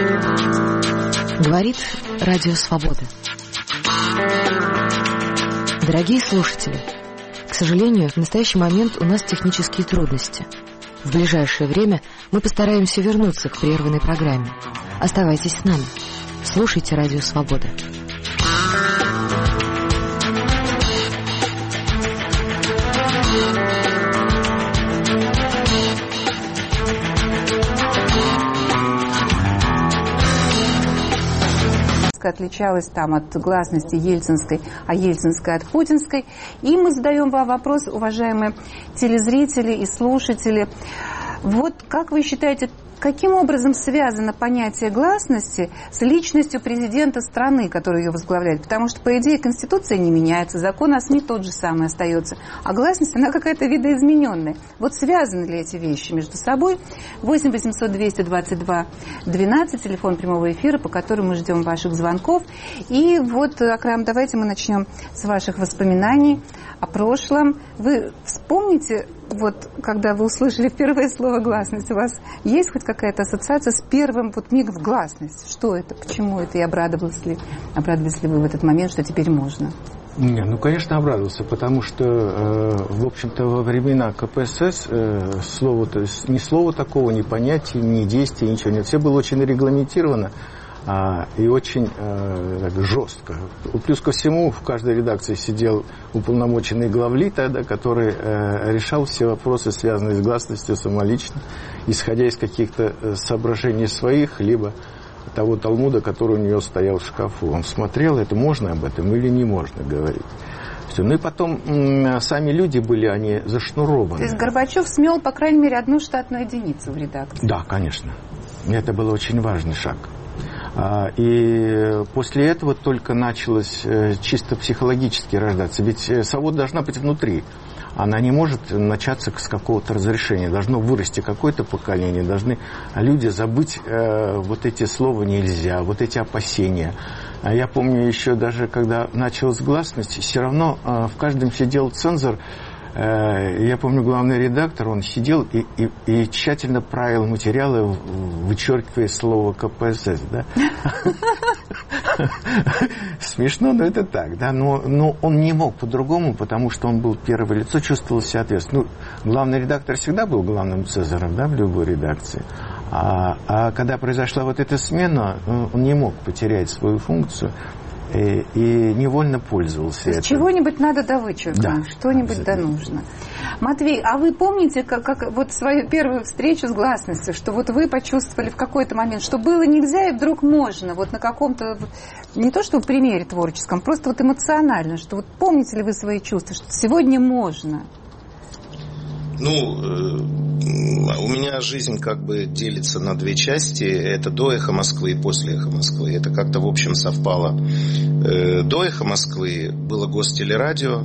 Говорит Радио Свобода. Дорогие слушатели, к сожалению, в настоящий момент у нас технические трудности. В ближайшее время мы постараемся вернуться к прерванной программе. Оставайтесь с нами. Слушайте Радио Свобода. Отличалась там от гласности ельцинской, а ельцинская от путинской. И мы задаем вам вопрос, уважаемые телезрители и слушатели. Вот как вы считаете, каким образом связано понятие гласности с личностью президента страны, который ее возглавляет? Потому что, по идее, Конституция не меняется, закон о СМИ тот же самый остается, а гласность, она какая-то видоизмененная. Вот связаны ли эти вещи между собой? 8 800 222 12, телефон прямого эфира, по которому мы ждем ваших звонков. И вот, Акрам, давайте мы начнем с ваших воспоминаний о прошлом. Вы вспомните, вот, когда вы услышали первое слово «гласность», у вас есть хоть какая-то ассоциация с первым вот мигом в гласность? Что это? Почему это? И обрадовались ли вы в этот момент, что теперь можно? Не, ну, конечно, обрадовался, потому что, в общем-то, во времена КПСС ни слова такого, ни понятия, ни действия, ничего нет. Все было очень регламентировано и очень так, жестко. Плюс ко всему, в каждой редакции сидел уполномоченный главлит, который решал все вопросы, связанные с гласностью самолично, исходя из каких-то соображений своих, либо того Талмуда, который у него стоял в шкафу. Он смотрел, это можно об этом или не можно говорить. Все. Ну и потом сами люди были, они зашнурованы. То есть Горбачев смел, по крайней мере, одну штатную единицу в редакции? Да, конечно. Это был очень важный шаг. И после этого только началось чисто психологически рождаться. Ведь свобода должна быть внутри. Она не может начаться с какого-то разрешения. Должно вырасти какое-то поколение. Должны люди забыть вот эти слова «нельзя», вот эти опасения. Я помню еще даже, когда началась гласность, все равно в каждом сидел цензор. Я помню, главный редактор, он сидел и тщательно правил материалы, вычеркивая слово КПСС, да? Смешно, но это так, да? Но он не мог по-другому, потому что он был первое лицо, чувствовал себя ответственно. Ну, главный редактор всегда был главным цензором, да, в любой редакции. А когда произошла вот эта смена, он не мог потерять свою функцию. И невольно пользовался этим. Чего-нибудь надо довычеркнуть, да, что-нибудь да нужно. Матвей, а вы помните, как вот свою первую встречу с гласностью, что вот вы почувствовали в какой-то момент, что было нельзя и вдруг можно, вот на каком-то, не то что в примере творческом, просто вот эмоционально, что вот помните ли вы свои чувства, что сегодня можно? Ну, у меня жизнь как бы делится на две части. Это до «Эхо Москвы» и после «Эхо Москвы». Это как-то в общем совпало. До «Эхо Москвы» было Гостелерадио,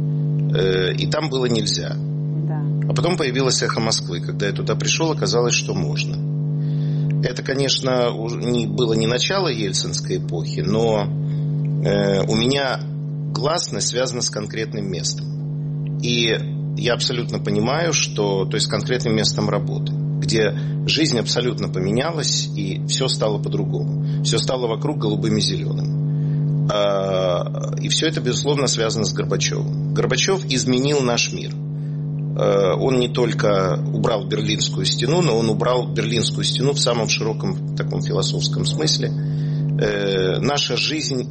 и там было нельзя. Да. А потом появилось «Эхо Москвы». Когда я туда пришел, оказалось, что можно. Это, конечно, было не начало ельцинской эпохи, но у меня гласность связана с конкретным местом. И я абсолютно понимаю, что, то есть с конкретным местом работы, где жизнь абсолютно поменялась, и все стало по-другому. Все стало вокруг голубым и зеленым. И все это, безусловно, связано с Горбачевым. Горбачев изменил наш мир. Он не только убрал Берлинскую стену, но он убрал Берлинскую стену в самом широком таком философском смысле. Наша жизнь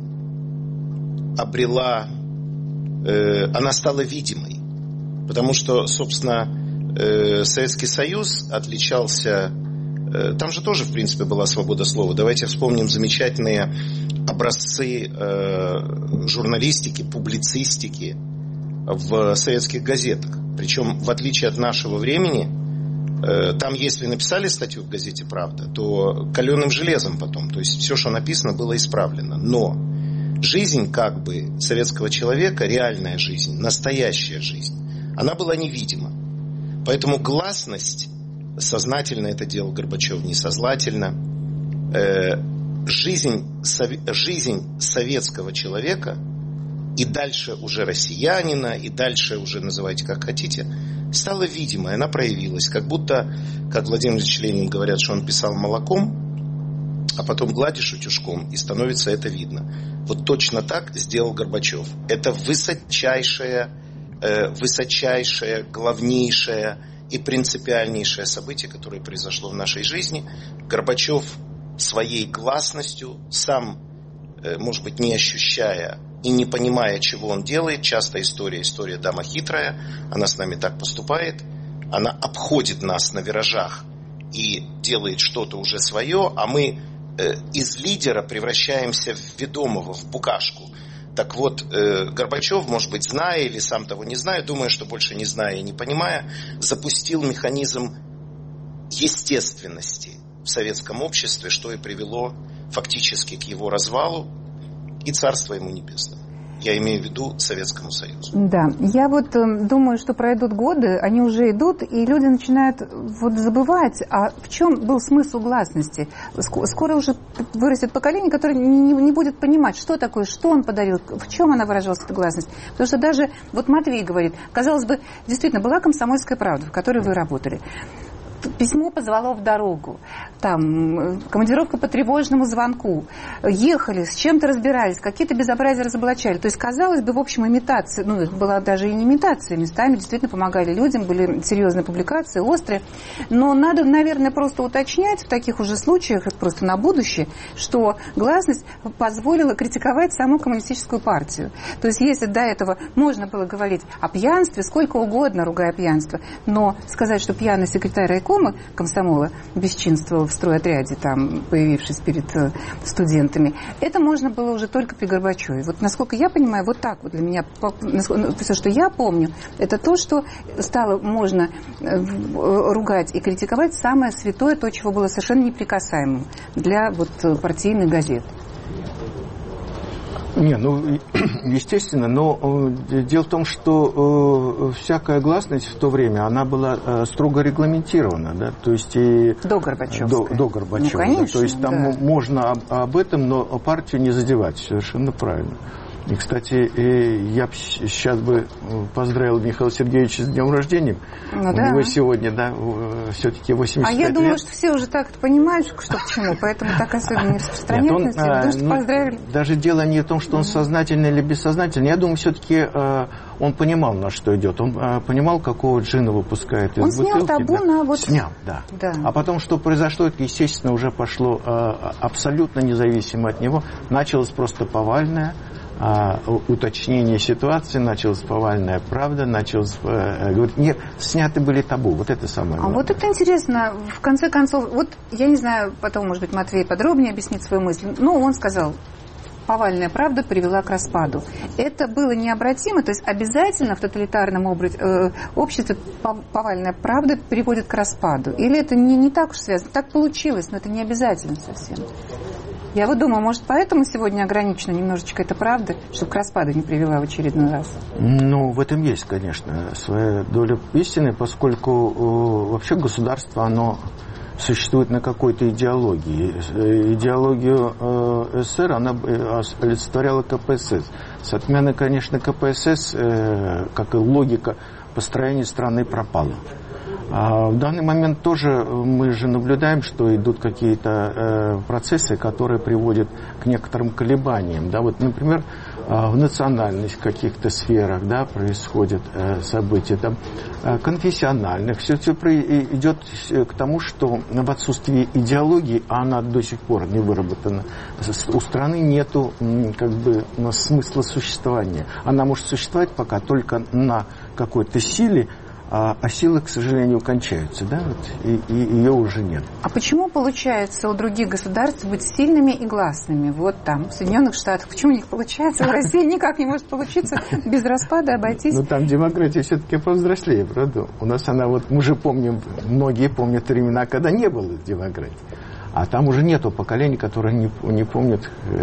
обрела, она стала видимой. Потому что, собственно, Советский Союз отличался... Там же тоже, в принципе, была свобода слова. Давайте вспомним замечательные образцы журналистики, публицистики в советских газетах. Причем, в отличие от нашего времени, там, если написали статью в газете «Правда», то каленым железом потом. То есть все, что написано, было исправлено. Но жизнь как бы советского человека, реальная жизнь, настоящая жизнь, она была невидима. Поэтому гласность, сознательно это делал Горбачев, несознательно, жизнь советского человека и дальше уже россиянина, и дальше уже называйте как хотите, стала видимой, она проявилась. Как будто, как Владимир Ильич Ленин говорят, что он писал молоком, а потом гладишь утюжком, и становится это видно. Вот точно так сделал Горбачев. Это высочайшее, главнейшее и принципиальнейшее событие, которое произошло в нашей жизни. Горбачев своей гласностью, сам, может быть, не ощущая и не понимая, чего он делает, часто история дама хитрая, она с нами так поступает, она обходит нас на виражах и делает что-то уже свое, а мы из лидера превращаемся в ведомого, в букашку. Так вот, Горбачев, может быть, зная или сам того не зная, думая, что больше не зная и не понимая, запустил механизм естественности в советском обществе, что и привело фактически к его развалу и царство ему небесное. Я имею в виду Советскому Союзу. Да, я вот думаю, что пройдут годы, они уже идут, и люди начинают вот забывать, а в чем был смысл гласности. Скоро уже вырастет поколение, которое не будет понимать, что такое, что он подарил, в чем она выражалась, эта гласность. Потому что даже, вот Матвей говорит, казалось бы, действительно, была «Комсомольская правда», в которой вы работали. Письмо позвало в дорогу, там, командировка по тревожному звонку, ехали, с чем-то разбирались, какие-то безобразия разоблачали. То есть, казалось бы, в общем, имитация, ну, это была даже и не имитация, местами действительно помогали людям, были серьезные публикации, острые. Но надо, наверное, просто уточнять в таких уже случаях, это просто на будущее, что гласность позволила критиковать саму коммунистическую партию. То есть, если до этого можно было говорить о пьянстве, сколько угодно ругая пьянство, но сказать, что пьяный секретарь райкома комсомола бесчинствовал в стройотряде, там, появившись перед студентами, это можно было уже только при Горбачеве. Вот, насколько я понимаю, вот так вот для меня, все, что я помню, это то, что стало можно ругать и критиковать самое святое, то, чего было совершенно неприкасаемым для вот партийных газет. Не, ну, естественно, но дело в том, что всякая гласность в то время, она была строго регламентирована, да, то есть и... До Горбачева. До Горбачева, ну, конечно, да, то есть там можно об этом, но партию не задевать, совершенно правильно. И, кстати, я сейчас бы поздравил Михаила Сергеевича с днем рождения. Ну, у него сегодня, да, все-таки 85 лет. А я думала, что все уже так понимают, что к чему, поэтому так особенно не распространяется. Поздравили. Даже дело не в том, что он сознательный или бессознательный. Я думаю, все-таки он понимал, на что идет. Он понимал, какого джина выпускает из бутылки. Он снял табу на вот... Снял, да. А потом, что произошло, это, естественно, уже пошло абсолютно независимо от него. Началось просто повальное уточнение ситуации, началась повальная правда, началось, говорит, нет, сняты были табу, вот это самое главное. А вот это интересно, в конце концов, вот я не знаю, потом, может быть, Матвей подробнее объяснит свою мысль, но он сказал, повальная правда привела к распаду. Это было необратимо, то есть обязательно в тоталитарном обществе повальная правда приводит к распаду. Или это не так уж связано, так получилось, но это не обязательно совсем. Я вот думаю, может, поэтому сегодня ограничена немножечко эта правда, чтобы к распаду не привела в очередной раз? Ну, в этом есть, конечно, своя доля истины, поскольку вообще государство, оно существует на какой-то идеологии. Идеологию СССР, она олицетворяла КПСС. С отмены, конечно, КПСС, как и логика построения страны, пропала. А в данный момент тоже мы же наблюдаем, что идут какие-то процессы, которые приводят к некоторым колебаниям. Да? Вот, например, в национальных каких-то сферах, да, происходят события, там, конфессиональных. Все идет к тому, что в отсутствии идеологии, а она до сих пор не выработана, у страны нету как бы смысла существования. Она может существовать пока только на какой-то силе, а силы, к сожалению, кончаются, да, вот, и ее уже нет. А почему получается у других государств быть сильными и гласными? Вот там, в Соединенных Штатах, почему у них получается, в России никак не может получиться без распада обойтись? Ну, там демократия все-таки повзрослее, правда? У нас она, вот, мы же помним, многие помнят времена, когда не было демократии. А там уже нету поколений, которые не помнят,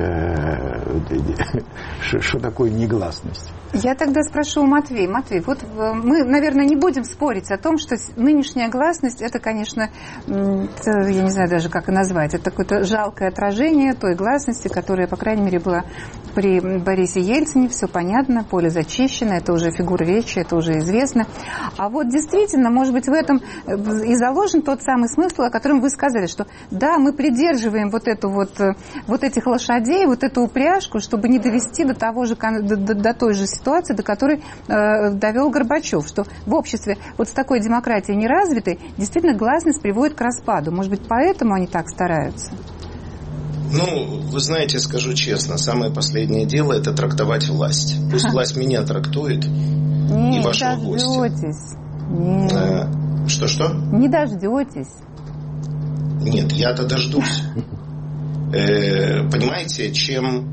что такое негласность. Я тогда спрошу у Матвея. Матвей, вот мы, наверное, не будем спорить о том, что нынешняя гласность, это, конечно, я не знаю даже, как и назвать, это какое-то жалкое отражение той гласности, которая, по крайней мере, была при Борисе Ельцине, все понятно, поле зачищено, это уже фигура речи, это уже известно. А вот действительно, может быть, в этом и заложен тот самый смысл, о котором вы сказали, что да, мы придерживаем вот этих лошадей, вот эту упряжку, чтобы не довести до той же ситуации, до которой довел Горбачев, что в обществе вот с такой демократией неразвитой действительно гласность приводит к распаду. Может быть, поэтому они так стараются? Ну, вы знаете, скажу честно, самое последнее дело – это трактовать власть. Пусть власть меня трактует и вашего гостя. Что-что? Не дождетесь. Нет, я-то дождусь. Понимаете, чем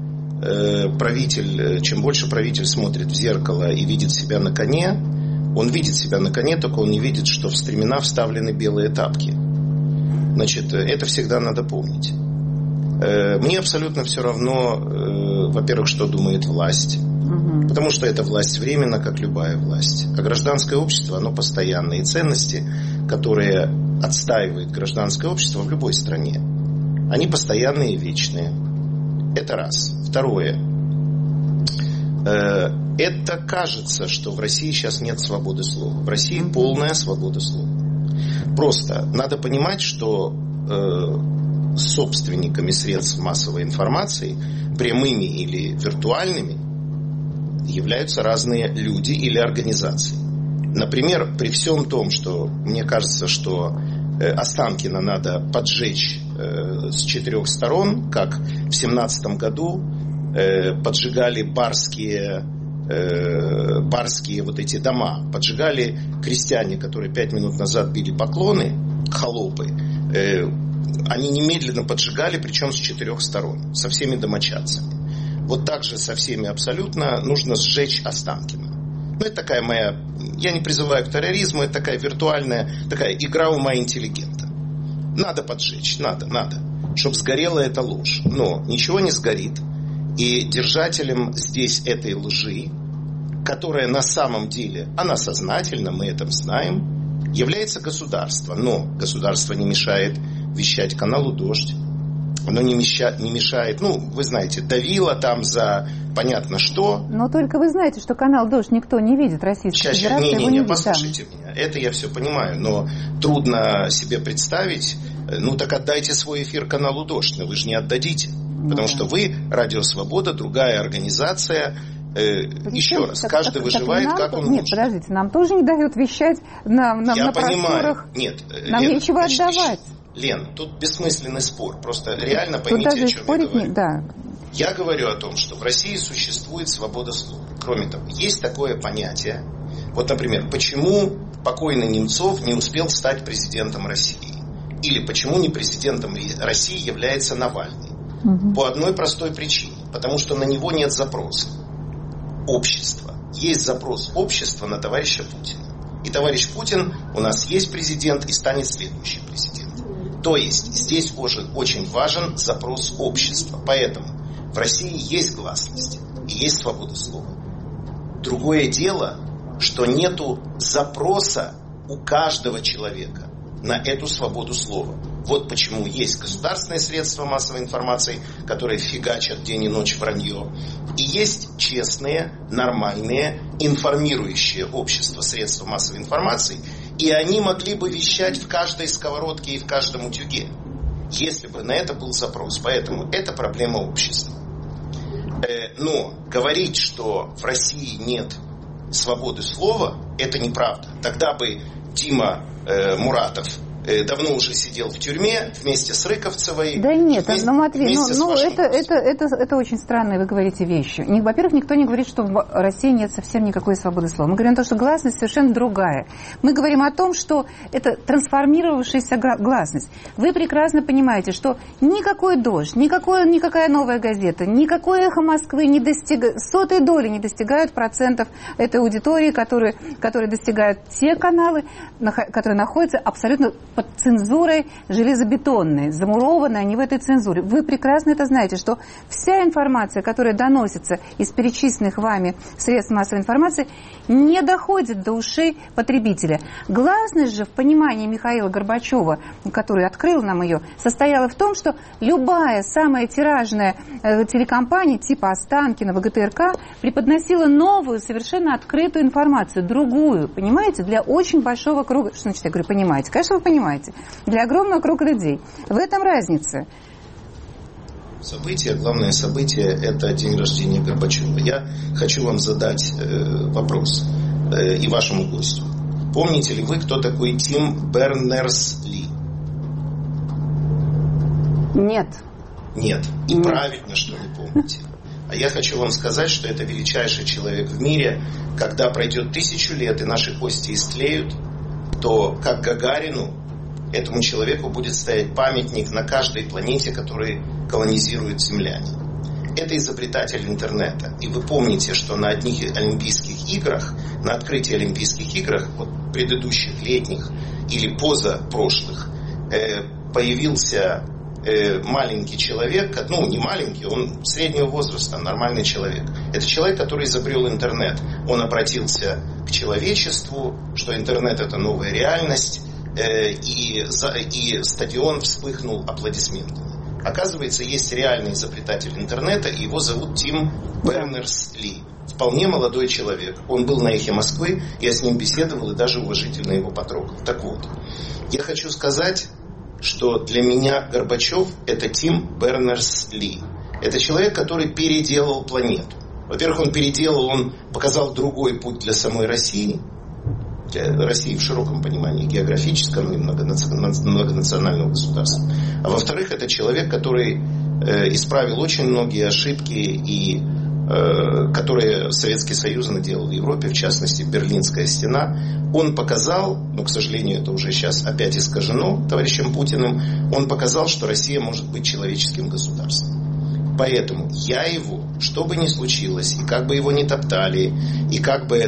больше правитель смотрит в зеркало и видит себя на коне, он видит себя на коне, только он не видит, что в стремена вставлены белые тапки. Значит, это всегда надо помнить. Мне абсолютно все равно, во-первых, что думает власть. Потому что эта власть временна, как любая власть. А гражданское общество, оно постоянное. И ценности, которые отстаивает гражданское общество в любой стране, они постоянные и вечные. Это раз. Второе. Это кажется, что в России сейчас нет свободы слова. В России полная свобода слова. Просто надо понимать, что собственниками средств массовой информации, прямыми или виртуальными, являются разные люди или организации. Например, при всем том, что мне кажется, что Останкино надо поджечь с 4 сторон, как в 17 году поджигали барские вот эти дома, поджигали крестьяне, которые 5 минут назад били поклоны, холопы, они немедленно поджигали, причем с 4 сторон, со всеми домочадцами. Вот так же со всеми абсолютно нужно сжечь Останкино. Ну, это такая моя... Я не призываю к терроризму, это такая виртуальная, такая игра ума интеллигента. Надо поджечь, надо, чтобы сгорела эта ложь. Но ничего не сгорит. И держателем здесь этой лжи, которая на самом деле, она сознательна, мы это знаем, является государство. Но государство не мешает вещать каналу «Дождь». Оно не мешает, ну, вы знаете, давило там за понятно что. Но только вы знаете, что канал «Дождь» никто не видит, Российская Федерация его не видит. Послушайте меня, это я все понимаю, но трудно себе представить, ну так отдайте свой эфир каналу «Дождь», но вы же не отдадите, потому что вы, Радио Свобода, другая организация. Еще раз, каждый выживает, как он может. Нет, подождите, нам тоже не дают вещать на просторах. Нет, нам нечего отдавать. Лен, тут бессмысленный спор. Просто реально поймите, о чем я говорю. Да. Я говорю о том, что в России существует свобода слова. Кроме того, есть такое понятие. Вот, например, почему покойный Немцов не успел стать президентом России? Или почему не президентом России является Навальный? По одной простой причине. Потому что на него нет запроса общества. Есть запрос общества на товарища Путина. И товарищ Путин у нас есть президент и станет следующий президент. То есть здесь очень важен запрос общества. Поэтому в России есть гласность и есть свобода слова. Другое дело, что нету запроса у каждого человека на эту свободу слова. Вот почему есть государственные средства массовой информации, которые фигачат день и ночь вранье. И есть честные, нормальные, информирующие общество средства массовой информации. И они могли бы вещать в каждой сковородке и в каждом утюге, если бы на это был запрос. Поэтому это проблема общества. Но говорить, что в России нет свободы слова, это неправда. Тогда бы Дима Муратов давно уже сидел в тюрьме вместе с Рыковцевой. Да нет, Матвей, это очень странные, вы говорите, вещи. Во-первых, никто не говорит, что в России нет совсем никакой свободы слова. Мы говорим о том, что гласность совершенно другая. Мы говорим о том, что это трансформировавшаяся гласность. Вы прекрасно понимаете, что никакой «Дождь», никакая «Новая газета», никакое «Эхо Москвы» не достигают, сотой доли не достигают процентов этой аудитории, которые достигают те каналы, которые находятся абсолютно под цензурой железобетонной, замурованы они в этой цензуре. Вы прекрасно это знаете, что вся информация, которая доносится из перечисленных вами средств массовой информации, не доходит до ушей потребителя. Гласность же в понимании Михаила Горбачева, который открыл нам ее, состояла в том, что любая самая тиражная телекомпания типа Останкино, ВГТРК преподносила новую, совершенно открытую информацию, другую, понимаете, для очень большого круга. Что значит, я говорю, понимаете? Конечно, вы понимаете. понимаете, для огромного круга людей. В этом разница. Событие, главное событие – это день рождения Горбачева. Я хочу вам задать вопрос и вашему гостю. Помните ли вы, кто такой Тим Бернерс-Ли? Нет. Нет. И нет. Правильно, что не помните. А я хочу вам сказать, что это величайший человек в мире. Когда пройдет 1000 лет и наши кости истлеют, то, как Гагарину, этому человеку будет стоять памятник на каждой планете, который колонизируют земляне. Это изобретатель интернета. И вы помните, что на одних Олимпийских играх, на открытии Олимпийских играх, вот предыдущих летних или позапрошлых, появился маленький человек, ну не маленький, он среднего возраста, нормальный человек. Это человек, который изобрел интернет. Он обратился к человечеству, что интернет это новая реальность, и стадион вспыхнул аплодисментами. Оказывается, есть реальный изобретатель интернета, и его зовут Тим Бернерс-Ли. Вполне молодой человек. Он был на «Эхе Москвы», я с ним беседовал и даже уважительно его потрогал. Так вот, я хочу сказать, что для меня Горбачев – это Тим Бернерс-Ли. Это человек, который переделал планету. Во-первых, он показал другой путь для самой России, для России в широком понимании, географическом и многонационального государства. А во-вторых, это человек, который исправил очень многие ошибки, и которые Советский Союз наделал в Европе, в частности, Берлинская стена. Он показал, но, к сожалению, это уже сейчас опять искажено товарищем Путиным, он показал, что Россия может быть человеческим государством. Поэтому я его, что бы ни случилось, и как бы его ни топтали, и как бы,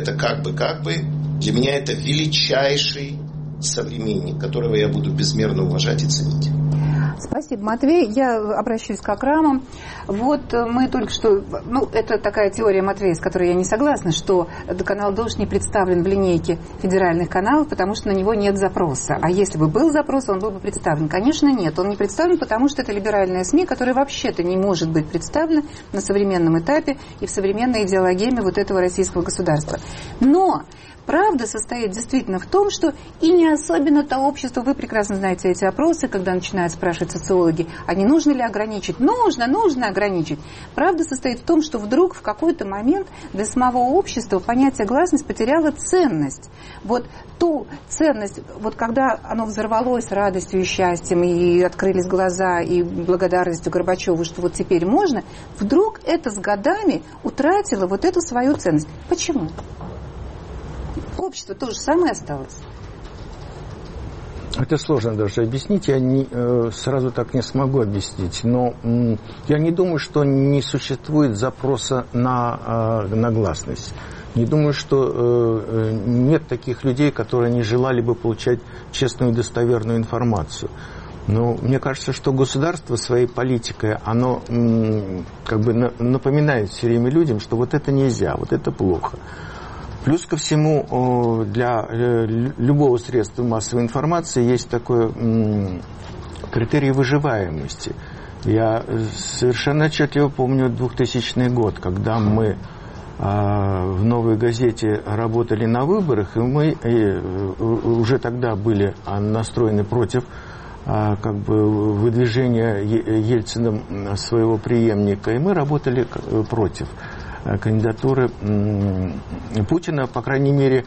для меня это величайший современник, которого я буду безмерно уважать и ценить. Спасибо, Матвей. Я обращаюсь к Акраму. Вот мы только что... это такая теория, Матвей, с которой я не согласна, что канал «Дождь» не представлен в линейке федеральных каналов, потому что на него нет запроса. А если бы был запрос, он был бы представлен. Конечно, нет. Он не представлен, потому что это либеральная СМИ, которая вообще-то не может быть представлена на современном этапе и в современной идеологеме вот этого российского государства. Но... правда состоит действительно в том, что и не особенно-то общество, вы прекрасно знаете эти опросы, когда начинают спрашивать социологи, а не нужно ли ограничить? Нужно ограничить. Правда состоит в том, что вдруг в какой-то момент для самого общества понятие гласность потеряло ценность. Вот ту ценность, вот когда оно взорвалось радостью и счастьем, и открылись глаза, и благодарностью Горбачеву, что вот теперь можно, вдруг это с годами утратило вот эту свою ценность. Почему? Общество то же самое осталось. Это сложно даже объяснить, я сразу так не смогу объяснить, но я не думаю, что не существует запроса на гласность. Не думаю, что нет таких людей, которые не желали бы получать честную и достоверную информацию. Но мне кажется, что государство своей политикой, оно напоминает все время людям, что вот это нельзя, вот это плохо. Плюс ко всему, для любого средства массовой информации есть такой критерий выживаемости. Я совершенно отчетливо помню 2000 год, когда мы в «Новой газете» работали на выборах, и мы уже тогда были настроены против выдвижения Ельциным своего преемника, и мы работали против кандидатуры Путина, по крайней мере,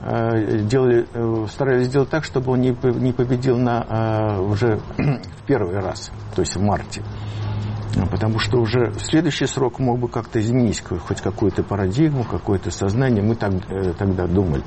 старались сделать так, чтобы он не победил уже в первый раз, то есть в марте. Потому что уже в следующий срок мог бы как-то изменить хоть какую-то парадигму, какое-то сознание, мы тогда думали.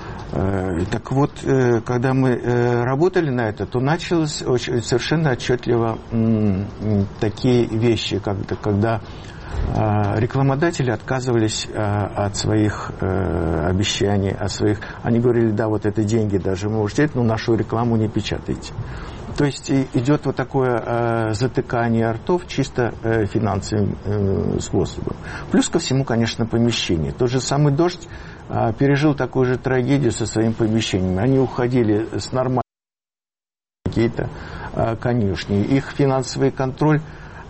Так вот, когда мы работали на это, то началось совершенно отчетливо такие вещи, когда рекламодатели отказывались от своих обещаний, они говорили, да, вот это деньги даже можете взять, но нашу рекламу не печатайте. То есть идет вот такое затыкание ртов чисто финансовым способом. Плюс ко всему, конечно, помещение. Тот же самый «Дождь» пережил такую же трагедию со своим помещением. Они уходили с нормальными какие-то конюшни. Их финансовый контроль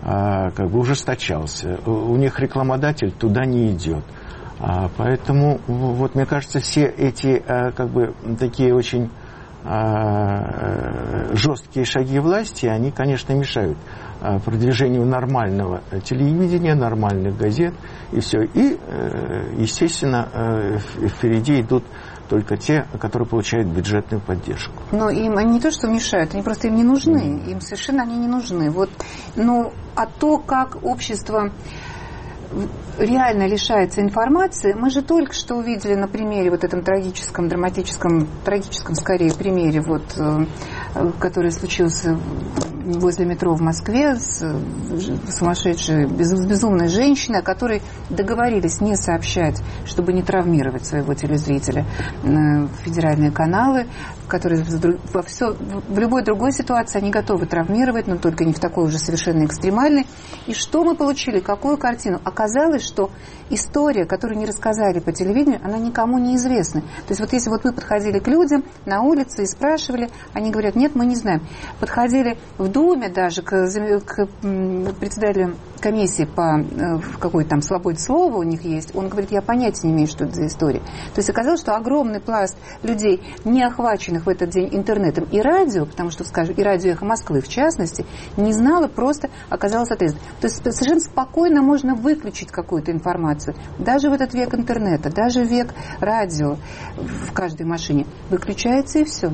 ужесточался. У них рекламодатель туда не идет. Поэтому, вот, мне кажется, все эти такие очень жесткие шаги власти, они, конечно, мешают продвижению нормального телевидения, нормальных газет и все. И, естественно, впереди идут только те, которые получают бюджетную поддержку. Но им они не то, что мешают, они просто им не нужны. Им совершенно они не нужны. Вот, ну, а то, как общество реально лишается информации, мы же только что увидели на примере вот этом трагическом скорее примере, вот, который случился возле метро в Москве с сумасшедшей, безумной женщиной, о которой договорились не сообщать, чтобы не травмировать своего телезрителя, федеральные каналы, которые в любой другой ситуации они готовы травмировать, но только не в такой уже совершенно экстремальной. И что мы получили? Какую картину? Оказалось, что история, которую не рассказали по телевидению, она никому не известна. То есть вот если вот мы подходили к людям на улице и спрашивали, они говорят, нет, мы не знаем. Подходили в Думе даже к председателю комиссии по какой-то там свободе слова у них есть, он говорит, я понятия не имею, что это за история. То есть оказалось, что огромный пласт людей, не охваченных в этот день интернетом и радио, потому что, скажем, и радио «Эхо Москвы» в частности, не знало, просто оказалось отрезано. То есть совершенно спокойно можно выключить какую-то информацию. Даже в этот век интернета, даже в век радио в каждой машине. Выключается и все.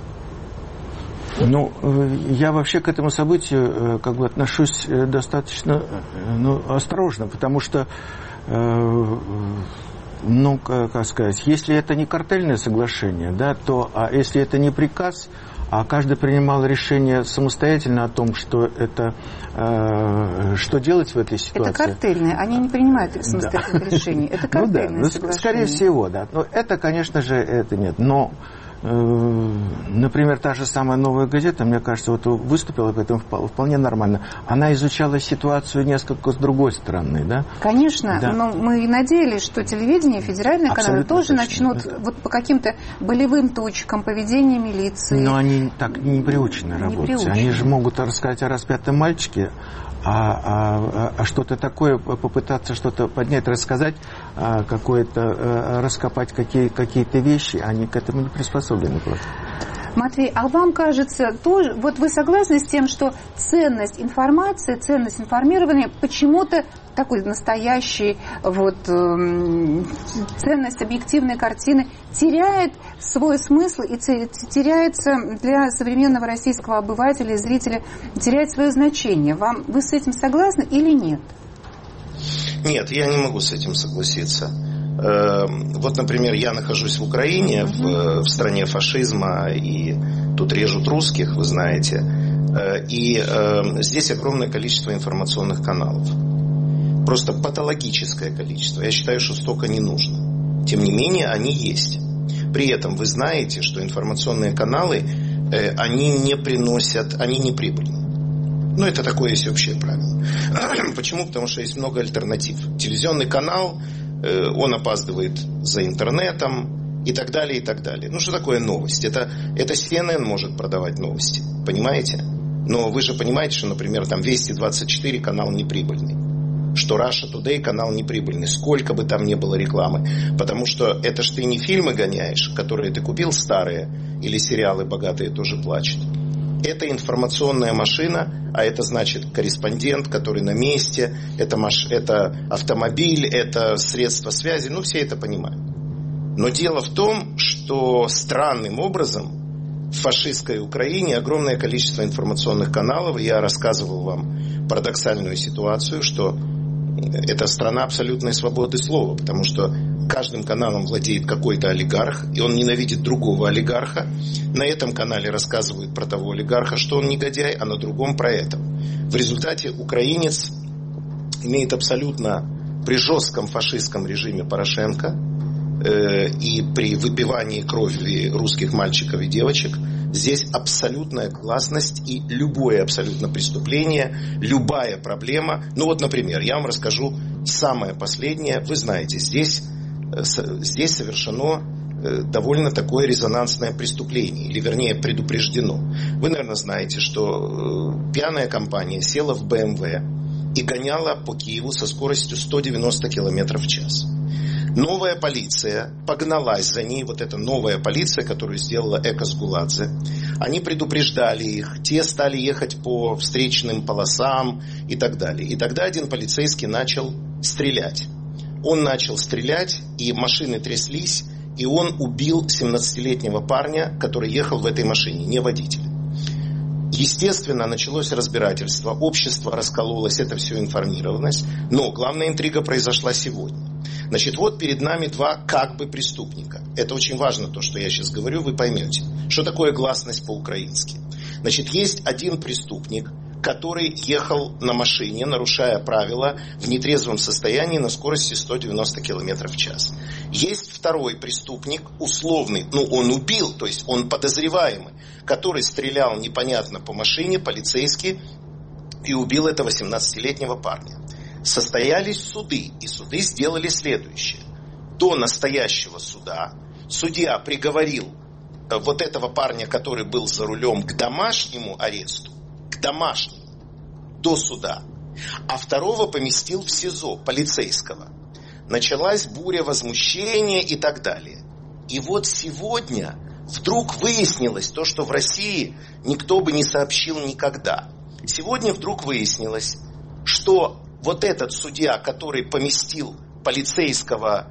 Ну, я вообще к этому событию как бы отношусь достаточно осторожно, потому что, ну, как сказать, если это не картельное соглашение, да, то, а если это не приказ, а каждый принимал решение самостоятельно о том, что это, что делать в этой ситуации. Это картельное, они не принимают самостоятельных решений. Это картельное соглашение. Скорее всего, да. Но это, конечно же, это нет. Но, например, та же самая «Новая газета», мне кажется, вот выступила по этому вполне нормально. Она изучала ситуацию несколько с другой стороны, да? Конечно, да. Но мы и надеялись, что телевидение, федеральные каналы тоже точно, начнут вот по каким-то болевым точкам, поведения милиции. Но они так не приучены работать. Они же могут рассказать о распятом мальчике, а что-то такое, попытаться что-то поднять, рассказать, какое-то, раскопать какие-то вещи, они к этому не приспособлены просто. Матвей, а вам кажется, тоже, вот вы согласны с тем, что ценность информации, ценность информирования почему-то такой настоящий, вот, ценность объективной картины теряет свой смысл и теряется для современного российского обывателя и зрителя, теряет свое значение. Вы с этим согласны или нет? Нет, я не могу с этим согласиться. Вот, например, я нахожусь в Украине, в стране фашизма, и тут режут русских, вы знаете, и здесь огромное количество информационных каналов. Просто патологическое количество. Я считаю, что столько не нужно. Тем не менее, они есть. При этом вы знаете, что информационные каналы, они не прибыльны. Ну, это такое есть общее правило. Почему? Потому что есть много альтернатив. Телевизионный канал, он опаздывает за интернетом и так далее, и так далее. Ну, что такое новость? Это CNN может продавать новости, понимаете? Но вы же понимаете, что, например, там Вести 24 канал неприбыльный, что Russia Today канал неприбыльный, сколько бы там ни было рекламы. Потому что это ж ты не фильмы гоняешь, которые ты купил старые, или сериалы «Богатые тоже плачут». Это информационная машина, а это значит корреспондент, который на месте, это автомобиль, это средства связи, ну все это понимают. Но дело в том, что странным образом в фашистской Украине огромное количество информационных каналов. Я рассказывал вам парадоксальную ситуацию, что это страна абсолютной свободы слова, потому что каждым каналом владеет какой-то олигарх, и он ненавидит другого олигарха. На этом канале рассказывают про того олигарха, что он негодяй, а на другом про это. В результате украинец имеет абсолютно при жестком фашистском режиме Порошенко и при выпивании крови русских мальчиков и девочек здесь абсолютная гласность, и любое абсолютно преступление, любая проблема. Ну вот, например, я вам расскажу самое последнее. Вы знаете, здесь совершено довольно такое резонансное преступление, или вернее предупреждено. Вы, наверное, знаете, что пьяная компания села в БМВ и гоняла по Киеву со скоростью 190 км в час. Новая полиция погналась за ней, вот эта новая полиция, которую сделала Экос-Гуладзе. Они предупреждали их, те стали ехать по встречным полосам и так далее. И тогда один полицейский начал стрелять. Он начал стрелять, и машины тряслись, и он убил 17-летнего парня, который ехал в этой машине, не водитель. Естественно, началось разбирательство, общество раскололось, это все информированность, но главная интрига произошла сегодня. Значит, вот перед нами два как бы преступника. Это очень важно, то, что я сейчас говорю, вы поймете. Что такое гласность по-украински? Значит, есть один преступник, который ехал на машине, нарушая правила, в нетрезвом состоянии на скорости 190 км в час. Есть второй преступник, условный, он убил, то есть он подозреваемый, который стрелял непонятно по машине, полицейский, и убил этого 17-летнего парня. Состоялись суды, и суды сделали следующее. До настоящего суда судья приговорил вот этого парня, который был за рулем, к домашнему аресту, к домашнему, до суда, а второго поместил в СИЗО, полицейского. Началась буря возмущения и так далее. И вот сегодня вдруг выяснилось то, что в России никто бы не сообщил никогда. Сегодня вдруг выяснилось, что вот этот судья, который поместил полицейского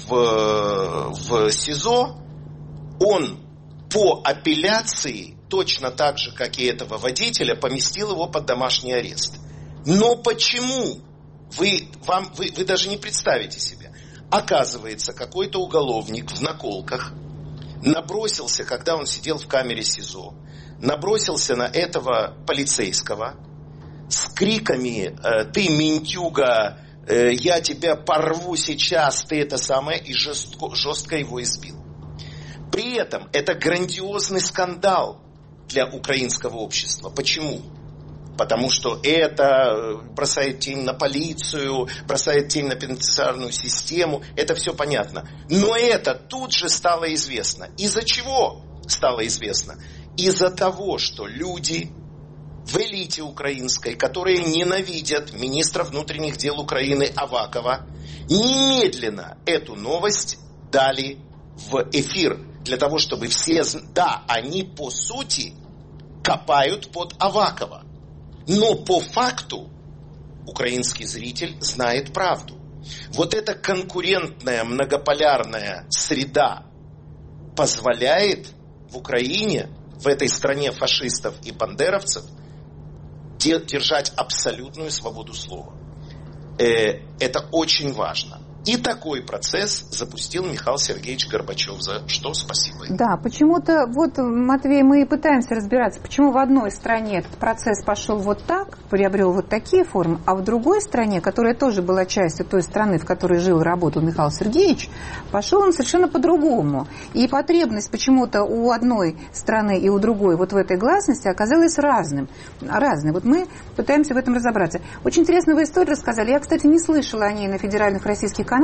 в СИЗО, он по апелляции, точно так же, как и этого водителя, поместил его под домашний арест. Но почему? Вы даже не представите себе. Оказывается, какой-то уголовник в наколках набросился, когда он сидел в камере СИЗО, набросился на этого полицейского с криками «Ты ментюга, я тебя порву сейчас, ты это самое», и жестко его избил. При этом это грандиозный скандал для украинского общества. Почему? Потому что это бросает тень на полицию, бросает тень на пенитенциарную систему. Это все понятно. Но это тут же стало известно. Из-за чего стало известно? Из-за того, что люди в элите украинской, которые ненавидят министра внутренних дел Украины Авакова, немедленно эту новость дали в эфир. Для того, чтобы все... Да, они по сути копают под Авакова. Но по факту украинский зритель знает правду. Вот эта конкурентная многополярная среда позволяет в Украине, в этой стране фашистов и бандеровцев, держать абсолютную свободу слова. Это очень важно. И такой процесс запустил Михаил Сергеевич Горбачев, за что спасибо. Да, почему-то, вот, Матвей, мы и пытаемся разбираться, почему в одной стране этот процесс пошел вот так, приобрел вот такие формы, а в другой стране, которая тоже была частью той страны, в которой жил и работал Михаил Сергеевич, пошел он совершенно по-другому. И потребность почему-то у одной страны и у другой вот в этой гласности оказалась разной. Вот мы пытаемся в этом разобраться. Очень интересную вы историю рассказали. Я, кстати, не слышала о ней на федеральных российских каналах.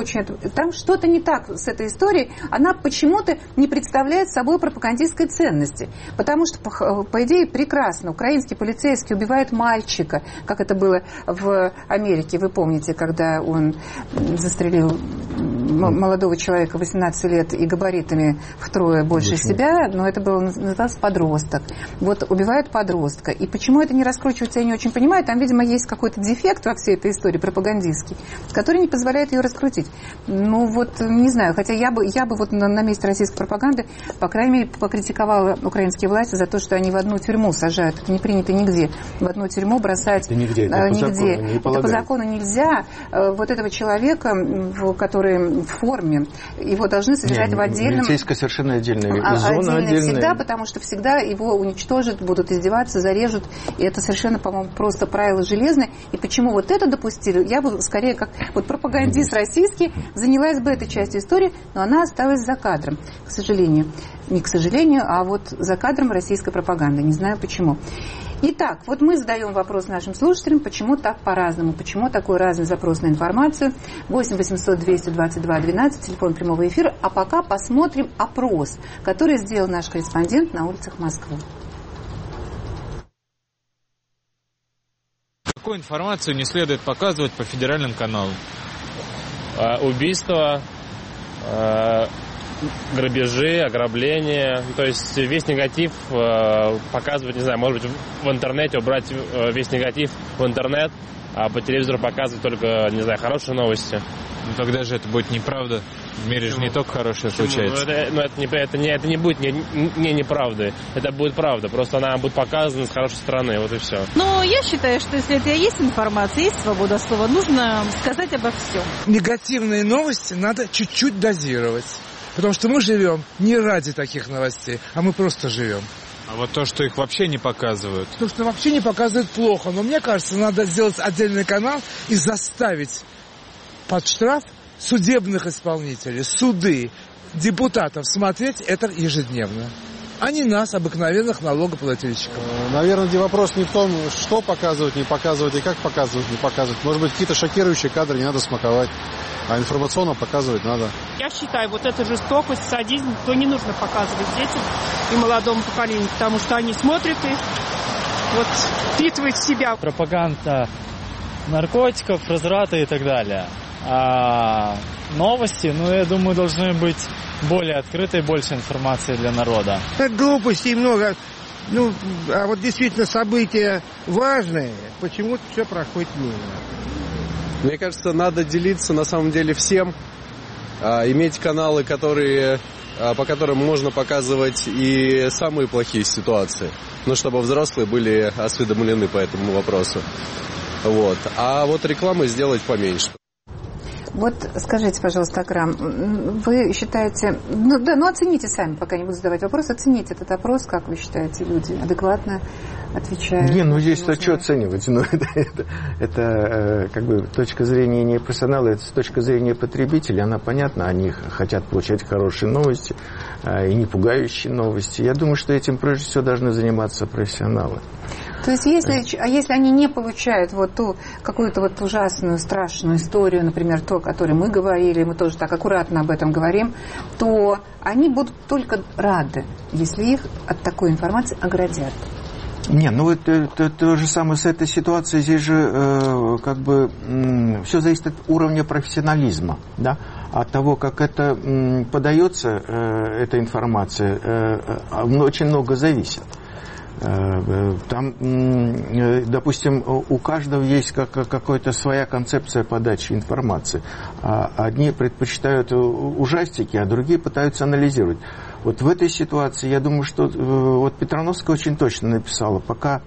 Там что-то не так с этой историей. Она почему-то не представляет собой пропагандистской ценности. Потому что, по идее, прекрасно. Украинский полицейский убивает мальчика, как это было в Америке. Вы помните, когда он застрелил молодого человека 18 лет и габаритами втрое больше себя, но это был, назывался, подросток. Вот убивают подростка. И почему это не раскручивается, я не очень понимаю. Там, видимо, есть какой-то дефект во всей этой истории пропагандистский, который не позволяет ее раскрутить. Ну вот, не знаю, хотя я бы вот на месте российской пропаганды, по крайней мере, покритиковала украинские власти за то, что они в одну тюрьму сажают. Это не принято нигде. В одну тюрьму бросать... Это нигде. Это по закону нельзя. Вот этого человека, который в форме, его должны содержать в отдельном... Милицейская совершенно отдельная зона. Отдельная всегда, потому что всегда его уничтожат, будут издеваться, зарежут. И это совершенно, по-моему, просто правило железное. И почему вот это допустили, я бы скорее как вот пропагандист российский занялась бы этой частью истории, но она осталась за кадром, к сожалению. Не к сожалению, а вот за кадром российской пропаганды. Не знаю почему. Итак, вот мы задаем вопрос нашим слушателям, почему так по-разному, почему такой разный запрос на информацию. 8 800 222 12, телефон прямого эфира. А пока посмотрим опрос, который сделал наш корреспондент на улицах Москвы. Какую информацию не следует показывать по федеральным каналам? Убийство грабежи, ограбления. То есть весь негатив показывать, не знаю, может быть, в интернете, убрать весь негатив в интернет, а по телевизору показывать только, не знаю, хорошие новости. Ну тогда же это будет неправда. В мире же не только хорошее случается. Это не будет не неправды. Это будет правда. Просто она будет показана с хорошей стороны. Вот и все. Но я считаю, что если это есть информация, есть свобода слова, нужно сказать обо всем. Негативные новости надо чуть-чуть дозировать. Потому что мы живем не ради таких новостей, а мы просто живем. А вот то, что их вообще не показывают. То, что вообще не показывают, плохо. Но мне кажется, надо сделать отдельный канал и заставить под штраф судебных исполнителей, суды, депутатов смотреть это ежедневно, а не нас, обыкновенных налогоплательщиков. Наверное, вопрос не в том, что показывать, не показывать и как показывать, не показывать. Может быть, какие-то шокирующие кадры не надо смаковать, а информационно показывать надо. Я считаю, вот эту жестокость, садизм, то не нужно показывать детям и молодому поколению, потому что они смотрят и вот впитывают в себя. Пропаганда наркотиков, разврата и так далее. А новости, я думаю, должны быть более открытой, больше информации для народа. Глупостей много. А вот действительно события важные, почему-то все проходит мимо. Мне кажется, надо делиться на самом деле всем, иметь каналы, по которым можно показывать и самые плохие ситуации, чтобы взрослые были осведомлены по этому вопросу. Вот. А вот рекламы сделать поменьше. Вот скажите, пожалуйста, Акрам, вы считаете, оцените сами, пока не буду задавать вопрос, оцените этот опрос, как вы считаете, люди адекватно отвечают? Здесь-то что оценивать? Это как бы точка зрения не профессионала, это с точки зрения потребителя, она понятна, они хотят получать хорошие новости и не пугающие новости. Я думаю, что этим прежде всего должны заниматься профессионалы. То есть, если они не получают ту какую-то ужасную, страшную историю, например, ту, о которой мы говорили, мы тоже так аккуратно об этом говорим, то они будут только рады, если их от такой информации оградят. Это то же самое с этой ситуацией. Здесь же все зависит от уровня профессионализма, да? От того, как это подается, эта информация, очень много зависит. Там, допустим, у каждого есть какая-то своя концепция подачи информации. Одни предпочитают ужастики, а другие пытаются анализировать. Вот в этой ситуации, я думаю, что Петрановская очень точно написала, пока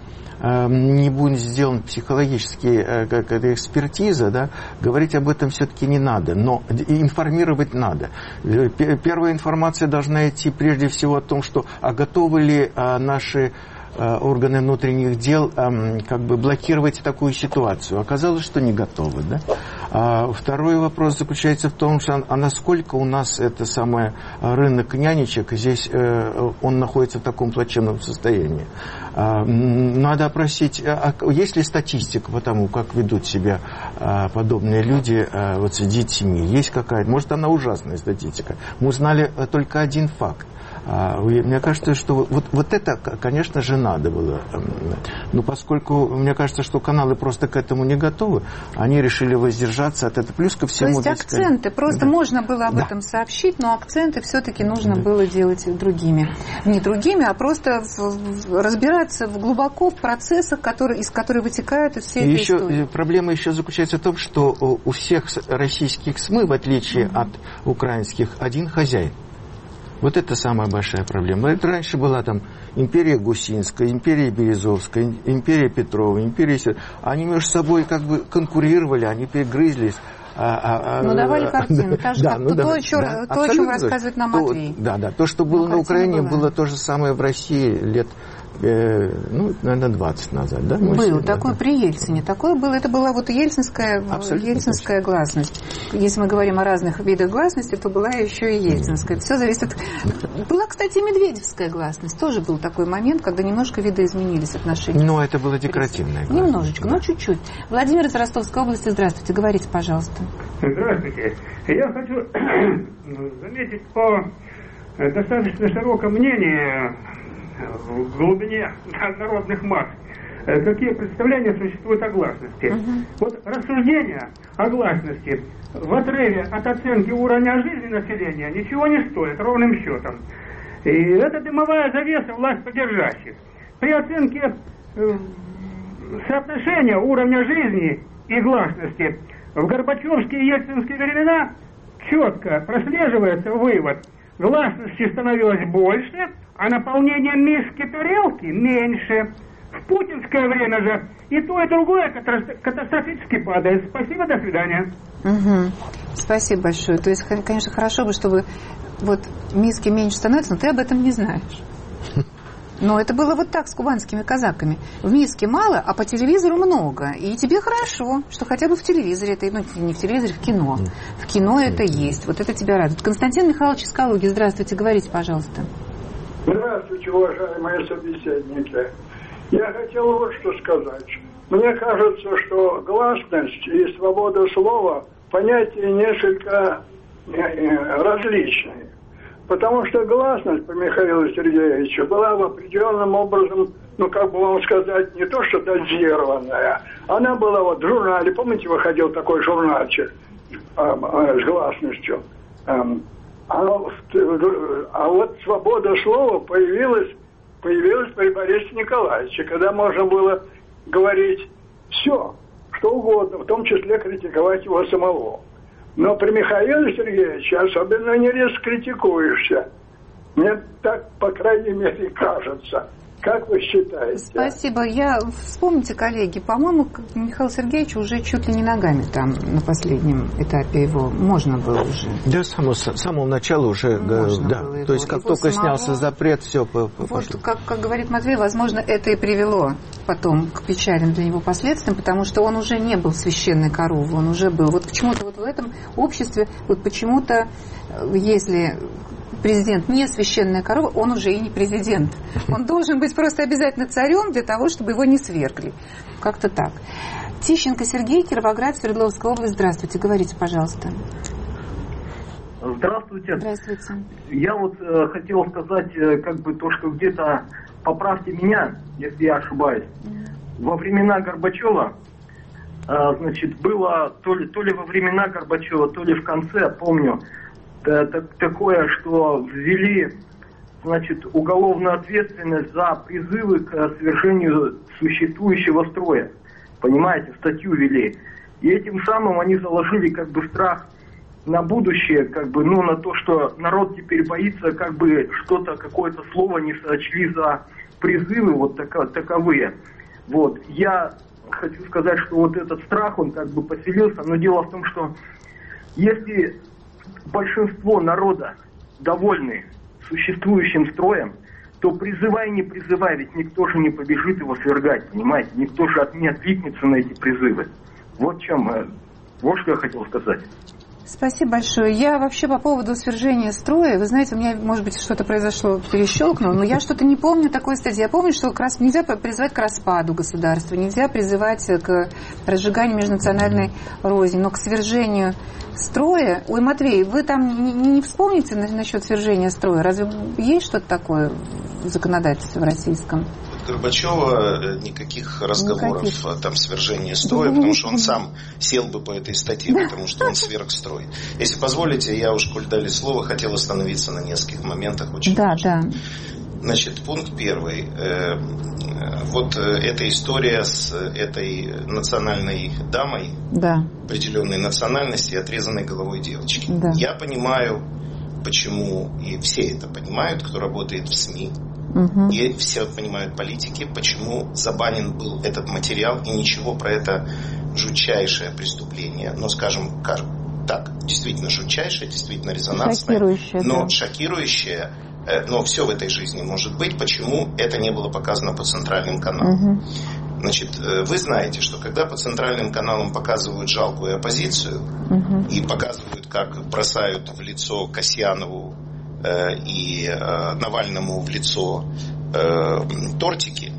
не будет сделана психологическая экспертиза, да, говорить об этом все-таки не надо, но информировать надо. Первая информация должна идти прежде всего о том, что готовы ли наши органы внутренних дел блокировать такую ситуацию. Оказалось, что не готовы. Да? Второй вопрос заключается в том, что насколько у нас рынок нянечек, здесь он находится в таком плачевном состоянии. Надо опросить, есть ли статистика по тому, как ведут себя подобные люди с детьми. Есть какая-то, может, она ужасная статистика. Мы узнали только один факт. Мне кажется, что вот это, конечно же, надо было. Но поскольку, мне кажется, что каналы просто к этому не готовы, они решили воздержаться от этого. Плюс ко всему... То есть акценты, просто можно было об этом сообщить, но акценты все-таки нужно было делать другими. Не другими, а просто разбираться глубоко в процессах, из которых вытекают из всей этой истории. Проблема еще заключается в том, что у всех российских СМИ, в отличие от украинских, один хозяин. Вот это самая большая проблема. Это раньше была империя Гусинская, империя Березовская, империя Петрова, империя... Они между собой конкурировали, они перегрызлись. Давали картину. То, о чем рассказывает нам Матвей. То, что было на Украине, было то же самое в России лет... наверное, 20 назад, да? Был такой при Ельцине. Такое было. Это была ельцинская гласность. Если мы говорим о разных видах гласности, то была еще и ельцинская. Все зависит. Была, кстати, медведевская гласность. Тоже был такой момент, когда немножко видоизменились отношения. Но это было декоративное. Немножечко, чуть-чуть. Владимир из Ростовской области, здравствуйте. Говорите, пожалуйста. Здравствуйте. Я хочу заметить по достаточно широкому мнению в глубине народных масс какие представления существуют о гласности. Вот рассуждения о гласности в отрыве от оценки уровня жизни населения ничего не стоит, ровным счетом. И это дымовая завеса власть поддержащих. При оценке соотношения уровня жизни и гласности в Горбачевские и Ельцинские времена четко прослеживается вывод: гласности становилось больше, а наполнение миски тарелки меньше. В путинское время же и то, и другое катастрофически падает. Спасибо, до свидания. Спасибо большое. То есть, конечно, хорошо бы, чтобы вот миски меньше становятся, но ты об этом не знаешь. Но это было вот так с кубанскими казаками. В миске мало, а по телевизору много. И тебе хорошо, что хотя бы в телевизоре, это, ну, не в телевизоре, в кино. В кино это есть. Вот это тебя радует. Константин Михайлович из Калуги, здравствуйте, говорите, пожалуйста. Здравствуйте, уважаемые собеседники. Я хотел вот что сказать. Мне кажется, что гласность и свобода слова понятия несколько различные. Потому что гласность по Михаилу Сергеевичу была в определенном образом, ну, как бы вам сказать, не то что дозированная. Она была вот в журнале, помните, выходил такой журнальчик с гласностью. А вот свобода слова появилась при Борисе Николаевиче, когда можно было говорить все, что угодно, в том числе критиковать его самого. Но при Михаиле Сергеевиче особенно не раскритикуешься. Мне так, по крайней мере, кажется. Как вы считаете? Спасибо. Вспомните, коллеги, по-моему, Михаил Сергеевич уже чуть ли не ногами там на последнем этапе его можно было уже. Да, с самого начала уже, да. То есть, как только снялся запрет, все пошло. Вот, как говорит Матвей, возможно, это и привело потом к печальным для него последствиям, потому что он уже не был священной коровой, он уже был. Вот почему-то вот в этом обществе, вот почему-то, если президент не священная корова, он уже и не президент. Он должен быть просто обязательно царем для того, чтобы его не свергли. Как-то так. Тищенко Сергей, Кировоград, Свердловская область. Здравствуйте, говорите, пожалуйста. Здравствуйте. Здравствуйте. Я вот хотел сказать, как бы то, что где-то, поправьте меня, если я ошибаюсь, во времена Горбачева, значит, было то ли во времена Горбачева, то ли в конце, помню, такое, что ввели, значит, уголовную ответственность за призывы к свержению существующего строя. Понимаете, статью ввели. И этим самым они заложили как бы страх на будущее, как бы, ну, на то, что народ теперь боится, как бы что-то, какое-то слово не сочли за призывы вот таковые. Вот. Я хочу сказать, что вот этот страх, он как бы поселился, но дело в том, что если большинство народа довольны существующим строем, то призывай, не призывай, ведь никто же не побежит его свергать, понимаете? Никто же не откликнется на эти призывы. Вот вот что я хотел сказать. Спасибо большое. Я вообще по поводу свержения строя, вы знаете, у меня, может быть, что-то произошло, перещелкнуло, но я что-то не помню такой статьи. Я помню, что нельзя призывать к распаду государства, нельзя призывать к разжиганию межнациональной розни, но к свержению строя... Ой, Матвей, вы там не вспомните насчет свержения строя? Разве есть что-то такое в законодательстве в российском? Горбачева никаких разговоров о там свержении строя, потому что он сам сел бы по этой статье, потому что он сверг строй. Если позволите, я уж, коль дали слово, хотел остановиться на нескольких моментах. Очень важно. Да. Значит, пункт первый. Вот эта история с этой национальной дамой, да, определенной национальности, отрезанной головой девочки. Да. Я понимаю, почему, и все это понимают, кто работает в СМИ, и все понимают политики, почему забанен был этот материал, и ничего про это жутчайшее преступление, но, скажем так, действительно жутчайшее, действительно резонансное, шокирующее, но все в этой жизни может быть, почему это не было показано по центральным каналам. Значит, вы знаете, что когда по центральным каналам показывают жалкую оппозицию и показывают, как бросают в лицо Касьянову и Навальному в лицо тортики,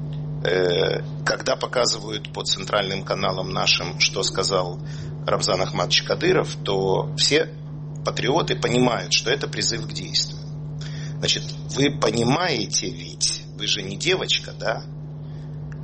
когда показывают по центральным каналам нашим, что сказал Рамзан Ахматович Кадыров, то все патриоты понимают, что это призыв к действию. Значит, вы понимаете ведь, вы же не девочка, да?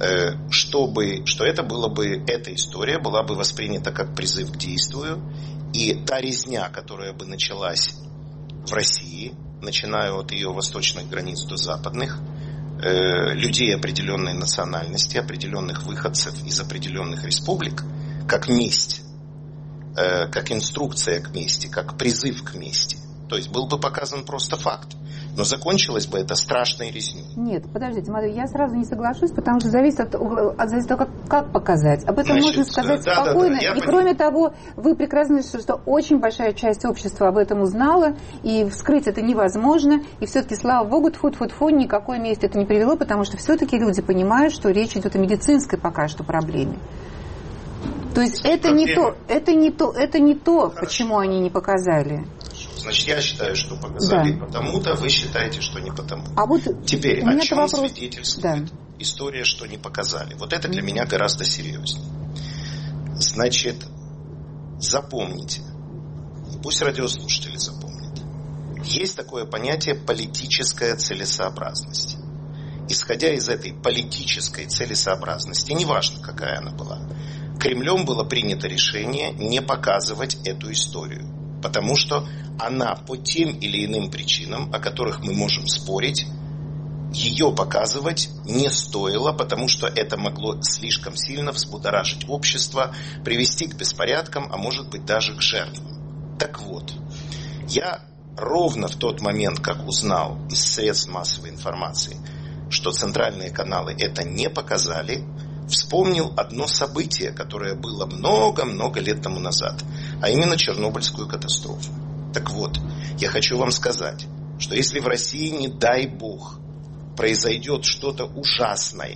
что эта история была бы воспринята как призыв к действию, и та резня, которая бы началась в России, начиная от ее восточных границ до западных, людей определенной национальности, определенных выходцев из определенных республик, как месть, как инструкция к мести, как призыв к мести. То есть был бы показан просто факт. Но закончилось бы это страшной резней. Нет, подождите, Матвей, я сразу не соглашусь, потому что зависит от того, как показать. Об этом можно сказать спокойно. И кроме того, вы прекрасно знаете, что очень большая часть общества об этом узнала, и вскрыть это невозможно. И все-таки, слава богу, тьфу-тьфу-тьфу, никакое место это не привело, потому что все-таки люди понимают, что речь идет о медицинской пока что проблеме. То есть это не то, почему они не показали. Значит, я считаю, что показали потому-то, вы считаете, что не потому. А вот теперь, о чем свидетельствует история, что не показали? Вот это для меня гораздо серьезнее. Значит, запомните, пусть радиослушатели запомнят, есть такое понятие политическая целесообразность. Исходя из этой политической целесообразности, неважно, какая она была, Кремлем было принято решение не показывать эту историю. Потому что она по тем или иным причинам, о которых мы можем спорить, ее показывать не стоило, потому что это могло слишком сильно взбудоражить общество, привести к беспорядкам, а может быть даже к жертвам. Так вот, я ровно в тот момент, как узнал из средств массовой информации, что центральные каналы это не показали, вспомнил одно событие, которое было много-много лет тому назад, а именно Чернобыльскую катастрофу. Так вот, я хочу вам сказать, что если в России, не дай бог, произойдет что-то ужасное,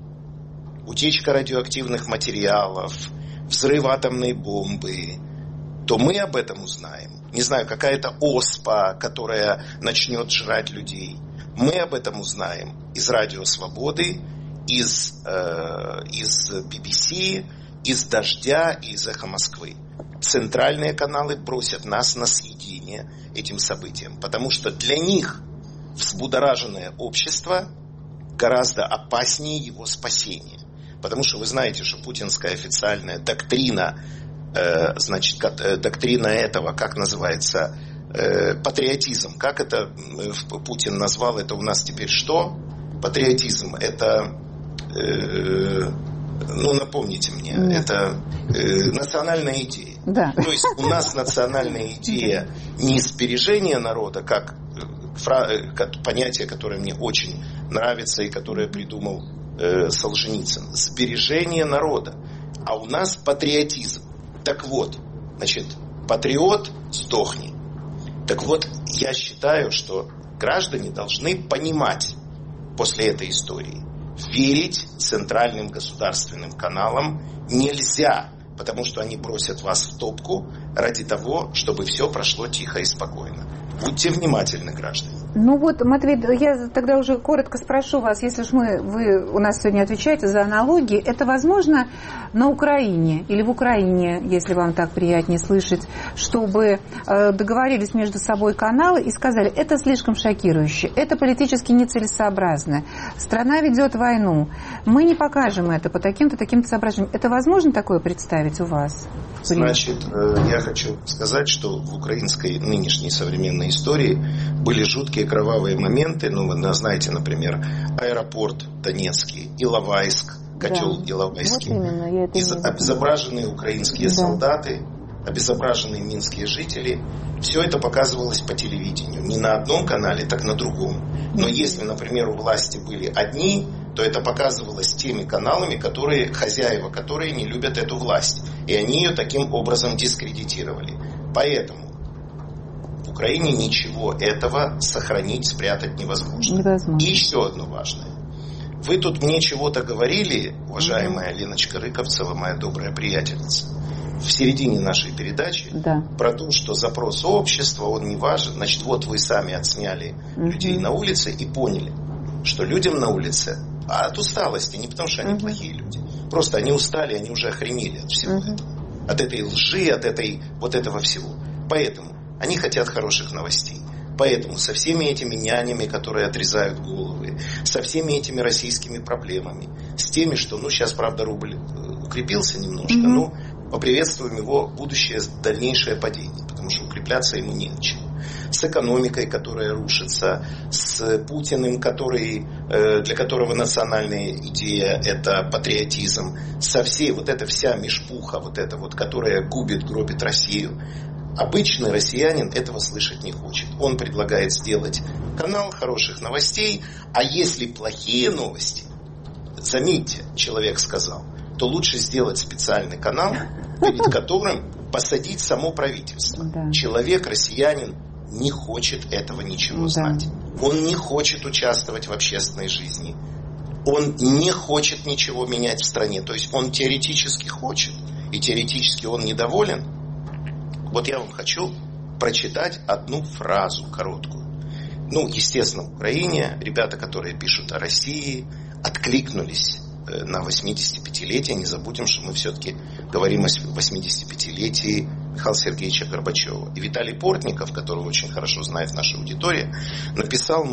утечка радиоактивных материалов, взрыв атомной бомбы, то мы об этом узнаем. Не знаю, какая-то оспа, которая начнет жрать людей. Мы об этом узнаем из «Радио Свободы», из BBC, из «Дождя» и из «Эхо Москвы». Центральные каналы бросят нас на съедение этим событием, потому что для них взбудораженное общество гораздо опаснее его спасения. Потому что вы знаете, что путинская официальная доктрина, доктрина этого, как называется, патриотизм. Как это Путин назвал, это у нас теперь что? Патриотизм – это, напомните мне, это национальная идея. Да. То есть у нас национальная идея не сбережения народа, как понятие, которое мне очень нравится и которое придумал Солженицын. Сбережение народа. А у нас патриотизм. Так вот, значит, патриот – сдохни. Так вот, я считаю, что граждане должны понимать после этой истории. Верить центральным государственным каналам нельзя, потому что они бросят вас в топку ради того, чтобы все прошло тихо и спокойно. Будьте внимательны, граждане. Ну вот, Матвей, я тогда уже коротко спрошу вас, если уж вы у нас сегодня отвечаете за аналогии, это возможно на Украине или в Украине, если вам так приятнее слышать, чтобы договорились между собой каналы и сказали, это слишком шокирующе, это политически нецелесообразно, страна ведет войну, мы не покажем это по таким-то соображениям. Это возможно такое представить у вас? Значит, я хочу сказать, что в украинской нынешней современной истории были жуткие кровавые моменты. Вы знаете, например, аэропорт Донецкий, Иловайск, котел Иловайский. Вот обезображенные украинские солдаты, обезображенные минские жители. Все это показывалось по телевидению. Не на одном канале, так на другом. Но если, например, у власти были одни, то это показывалось теми каналами, хозяева которые не любят эту власть. И они ее таким образом дискредитировали. Поэтому в Украине ничего этого сохранить, спрятать невозможно. И еще одно важное. Вы тут мне чего-то говорили, уважаемая Леночка Рыковцева, моя добрая приятельница, в середине нашей передачи, про то, что запрос общества, он не важен. Значит, вот вы сами отсняли людей на улице и поняли, что людям на улице от усталости, не потому что они плохие люди, просто они устали, они уже охренели от всего этого. От этой лжи, от этого всего. Поэтому они хотят хороших новостей. Поэтому со всеми этими нянями, которые отрезают головы, со всеми этими российскими проблемами, с теми, что, сейчас, правда, рубль укрепился немножко, но поприветствуем его будущее дальнейшее падение, потому что укрепляться ему не на чем. С экономикой, которая рушится, с Путиным, для которого национальная идея – это патриотизм, со всей эта вся мешпуха, которая губит, гробит Россию. Обычный россиянин этого слышать не хочет. Он предлагает сделать канал хороших новостей, а если плохие новости, заметьте, человек сказал, то лучше сделать специальный канал, перед которым посадить само правительство. Да. Человек, россиянин, не хочет этого ничего знать. Он не хочет участвовать в общественной жизни. Он не хочет ничего менять в стране. То есть он теоретически хочет, и теоретически он недоволен. Вот я вам хочу прочитать одну фразу короткую. Естественно, в Украине ребята, которые пишут о России, откликнулись на 85-летие. Не забудем, что мы все-таки говорим о 85-летии Михаила Сергеевича Горбачева. И Виталий Портников, которого очень хорошо знает наша аудитория, написал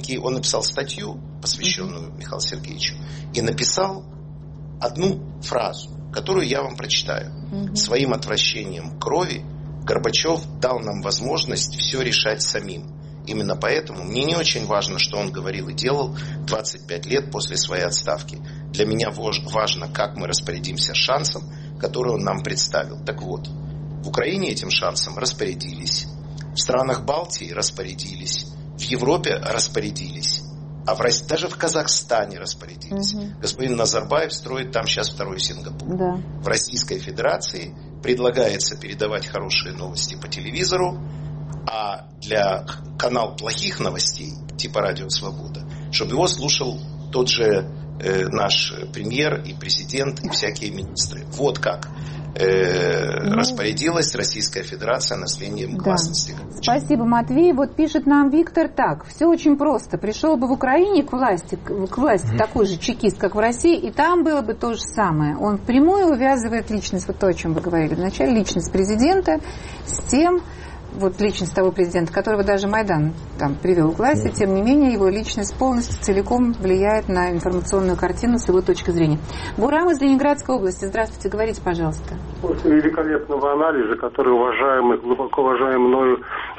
статью, посвященную Михаилу Сергеевичу, и написал одну фразу, которую я вам прочитаю. Своим отвращением к крови Горбачев дал нам возможность все решать самим. Именно поэтому мне не очень важно, что он говорил и делал 25 лет после своей отставки. Для меня важно, как мы распорядимся шансом, который он нам представил. Так вот, в Украине этим шансом распорядились, в странах Балтии распорядились, в Европе распорядились, а даже в Казахстане распорядились. Господин Назарбаев строит там сейчас второй Сингапур. Да. В Российской Федерации предлагается передавать хорошие новости по телевизору, а для канала плохих новостей, типа «Радио Свобода», чтобы его слушал тот же наш премьер и президент и всякие министры. Вот как распорядилась Российская Федерация наследием гласности. Спасибо, Матвей. Пишет нам Виктор так. Все очень просто. Пришел бы в Украине к власти такой же чекист, как в России, и там было бы то же самое. Он впрямую увязывает личность, то, о чем вы говорили вначале, личность президента с тем, личность того президента, которого даже Майдан привел к власти, тем не менее его личность полностью целиком влияет на информационную картину с его точки зрения. Гурам из Ленинградской области. Здравствуйте, говорите, пожалуйста. После великолепного анализа, который глубоко уважаемый мною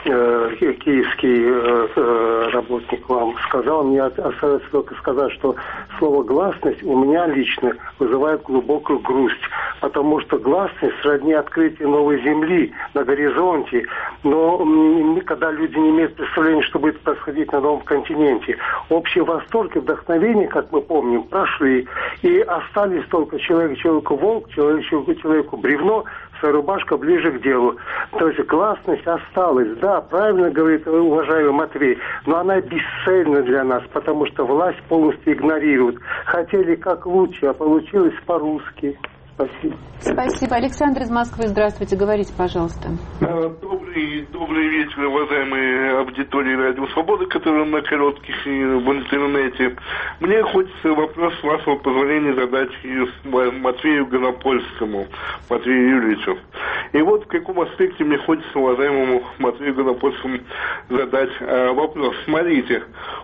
киевский работник вам сказал, мне остается только сказать, что слово «гласность» у меня лично вызывает глубокую грусть, потому что гласность сродни открытию новой земли на горизонте. Но когда люди не имеют представления, что будет происходить на новом континенте, общий восторг и вдохновение, как мы помним, прошли, и остались только человеку волк, человеку бревно, своя рубашка ближе к делу. То есть гласность осталась. Да, правильно говорит уважаемый Матвей, но она бесцельна для нас, потому что власть полностью игнорирует. Хотели как лучше, а получилось по-русски. Спасибо. Спасибо. Александр из Москвы, здравствуйте, говорите, пожалуйста. Добрый вечер, уважаемые аудитории Радио Свободы, которые на коротких и в интернете. Мне хочется вопрос, с вашего позволения, задать Матвею Гонопольскому, Матвею Юрьевичу. И в каком аспекте мне хочется уважаемому Матвею Гонопольскому задать вопрос. Смотрите,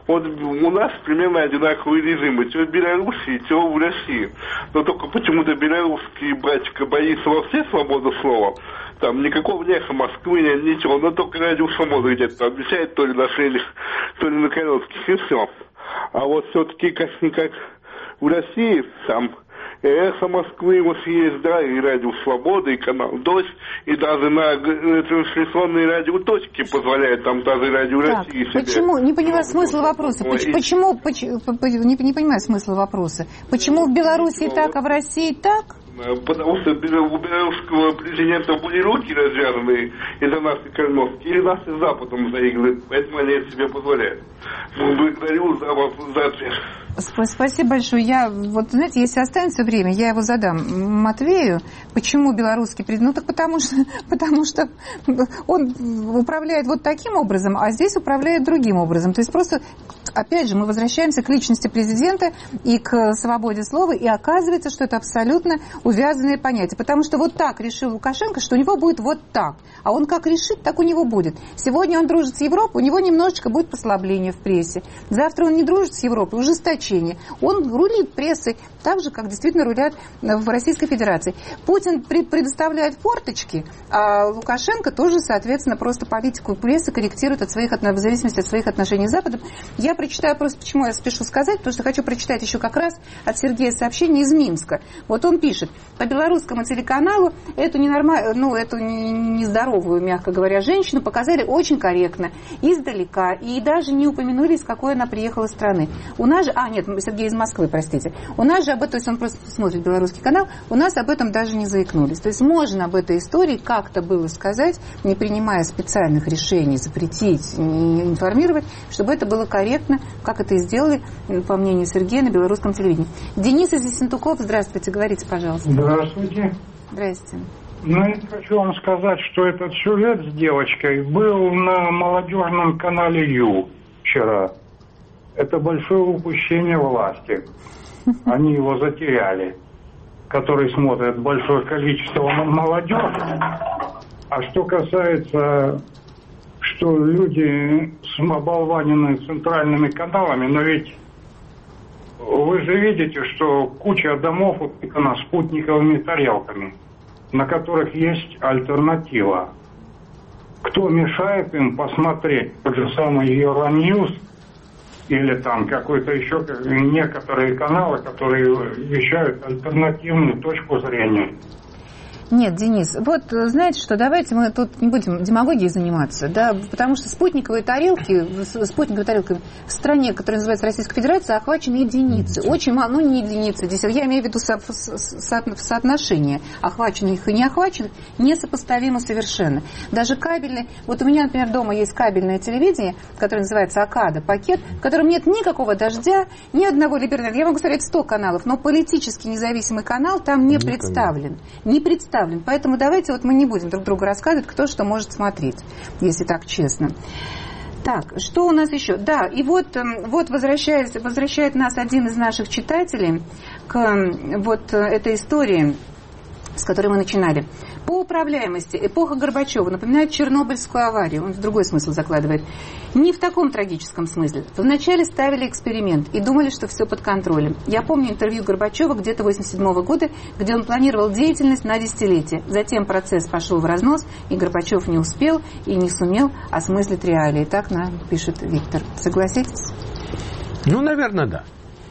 у нас примерно одинаковые режимы, то в Беларуси, то в России. Но только почему-то белорусский батька боится вообще свободу слова. Там никакого эхо Москвы, ничего, но только Радио Свобода где-то обещает, то ли на шейных, то ли на коротких, и все. А все-таки как-никак в России там эхо Москвы есть, да, и Радио Свобода, и канал Дождь, и даже на трансляционные радиоточки позволяют там даже Радио России себе. Почему? Не понимаю смысла вопроса. Почему? Не понимаю смысла вопроса. Почему в Беларуси так, а в России так? Потому что у белорусского президента были руки развязаны из-за нашей кормовки, или нас с Западом заигрывают, поэтому они это себе позволяют. Благодарю за ответ. Спасибо большое. Знаете, если останется время, я его задам Матвею. Почему белорусский президент? Так потому что он управляет таким образом, а здесь управляет другим образом. То есть просто, опять же, мы возвращаемся к личности президента и к свободе слова, и оказывается, что это абсолютно увязанные понятия. Потому что так решил Лукашенко, что у него будет так. А он как решит, так у него будет. Сегодня он дружит с Европой, у него немножечко будет послабление в прессе. Завтра он не дружит с Европой, ужесточение. сообщения. Он рулит прессой, так же, как действительно рулят в Российской Федерации. Путин предоставляет форточки, а Лукашенко тоже, соответственно, просто политику прессы корректирует в зависимости от своих отношений с Западом. Я прочитаю просто, почему я спешу сказать, потому что хочу прочитать еще как раз от Сергея сообщение из Минска. Вот он пишет: по белорусскому телеканалу эту нездоровую, мягко говоря, женщину показали очень корректно, издалека, и даже не упомянули, из какой она приехала страны. У нас же, Сергей из Москвы, простите. У нас же об этом, то есть он просто смотрит белорусский канал, у нас об этом даже не заикнулись. То есть можно об этой истории как-то было сказать, не принимая специальных решений, запретить, не информировать, чтобы это было корректно, как это и сделали, по мнению Сергея, на белорусском телевидении. Денис из Ессентуков, здравствуйте, говорите, пожалуйста. Здравствуйте. Здрасте. Я хочу вам сказать, что этот сюжет с девочкой был на молодежном канале Ю вчера. Это большое упущение власти. Они его затеряли, который смотрит большое количество молодежи. А что касается, что люди оболванены центральными каналами, но ведь вы же видите, что куча домов утыкана спутниковыми тарелками, на которых есть альтернатива. Кто мешает им посмотреть тот же самый Euronews или там какой-то еще некоторые каналы, которые вещают альтернативную точку зрения? Нет, Денис, вот знаете что, давайте мы тут не будем демагогией заниматься, да, потому что спутниковые тарелки в стране, которая называется Российская Федерация, охвачены единицы. Очень мало, не единицы, я имею в виду соотношение охваченных и не охваченных, несопоставимо совершенно. Даже кабельные, вот у меня, например, дома есть кабельное телевидение, которое называется Акада, пакет, в котором нет никакого дождя, ни одного либерального, я могу смотреть 100 каналов, но политически независимый канал там не представлен. Поэтому давайте мы не будем друг другу рассказывать, кто что может смотреть, если так честно. Так, что у нас еще? Да, и вот возвращает нас один из наших читателей к этой истории, с которой мы начинали. По управляемости эпоха Горбачева напоминает Чернобыльскую аварию. Он в другой смысл закладывает. Не в таком трагическом смысле. Вначале ставили эксперимент и думали, что все под контролем. Я помню интервью Горбачева где-то 1987 года, где он планировал деятельность на десятилетие. Затем процесс пошел в разнос, и Горбачев не успел и не сумел осмыслить реалии. Так нам пишет Виктор. Согласитесь? Наверное, да.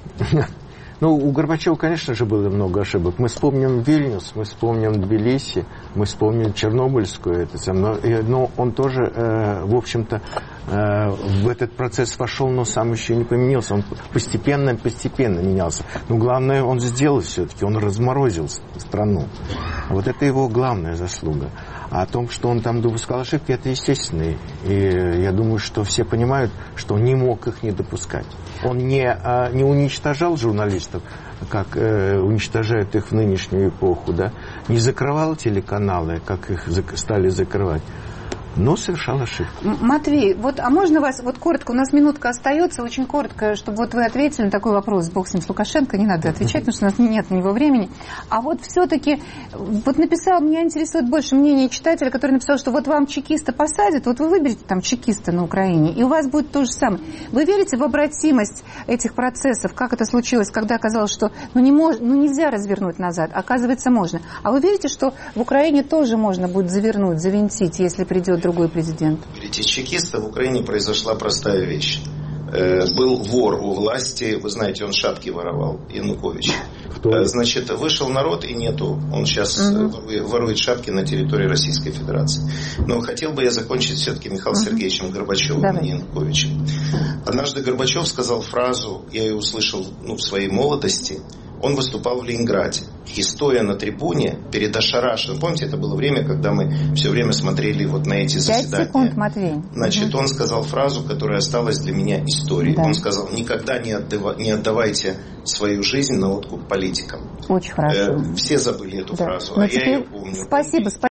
У Горбачева, конечно же, было много ошибок. Мы вспомним Вильнюс, мы вспомним Тбилиси, мы вспомним Чернобыльскую. Но он тоже, в общем-то, в этот процесс вошел, но сам еще не поменялся. Он постепенно менялся. Но главное, он сделал все-таки, он разморозил страну. Вот это его главная заслуга. А о том, что он там допускал ошибки, это естественно. И я думаю, что все понимают, что он не мог их не допускать. Он не уничтожал журналистов, как уничтожают их в нынешнюю эпоху, да? Не закрывал телеканалы, как их стали закрывать. Но совершал ошибку. Матвей, а можно вас, коротко, у нас минутка остается, очень коротко, чтобы вы ответили на такой вопрос. Бог с ним, с Лукашенко, не надо отвечать, потому что у нас нет на него времени. А все-таки, написал, меня интересует больше мнение читателя, который написал, что вам чекиста посадят, вы выберете там чекиста на Украине, и у вас будет то же самое. Вы верите в обратимость этих процессов, как это случилось, когда оказалось, что нельзя развернуть назад, оказывается, можно. А вы верите, что в Украине тоже можно будет завернуть, завинтить, если придет другой президент? Видите, чекиста в Украине произошла простая вещь. Был вор у власти, вы знаете, он шапки воровал, Янукович. Значит, вышел народ и нету. Он сейчас ворует шапки на территории Российской Федерации. Но хотел бы я закончить все-таки Михаилом Сергеевичем Горбачевым, а не Януковичем. Однажды Горбачев сказал фразу, я ее услышал в своей молодости. Он выступал в Ленинграде. И стоя на трибуне перед ошарашенным, помните, это было время, когда мы все время смотрели на эти заседания. 5 секунд, Матвей. Значит, он сказал фразу, которая осталась для меня историей. Да. Он сказал, никогда не отдавайте свою жизнь на откуп политикам. Очень хорошо. Все забыли эту фразу, я ее помню. Спасибо.